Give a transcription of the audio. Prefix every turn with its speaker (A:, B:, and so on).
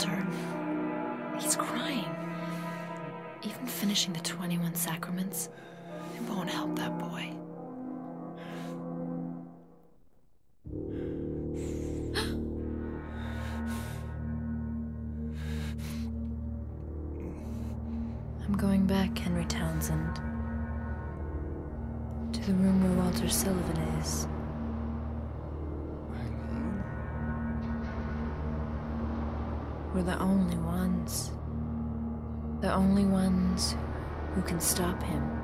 A: altar. He's crying. Even finishing the 21 sacraments, it won't help that boy. I'm going back, Henry Townsend. To the room where Walter Sullivan is. We're the only ones. The only ones who can stop him.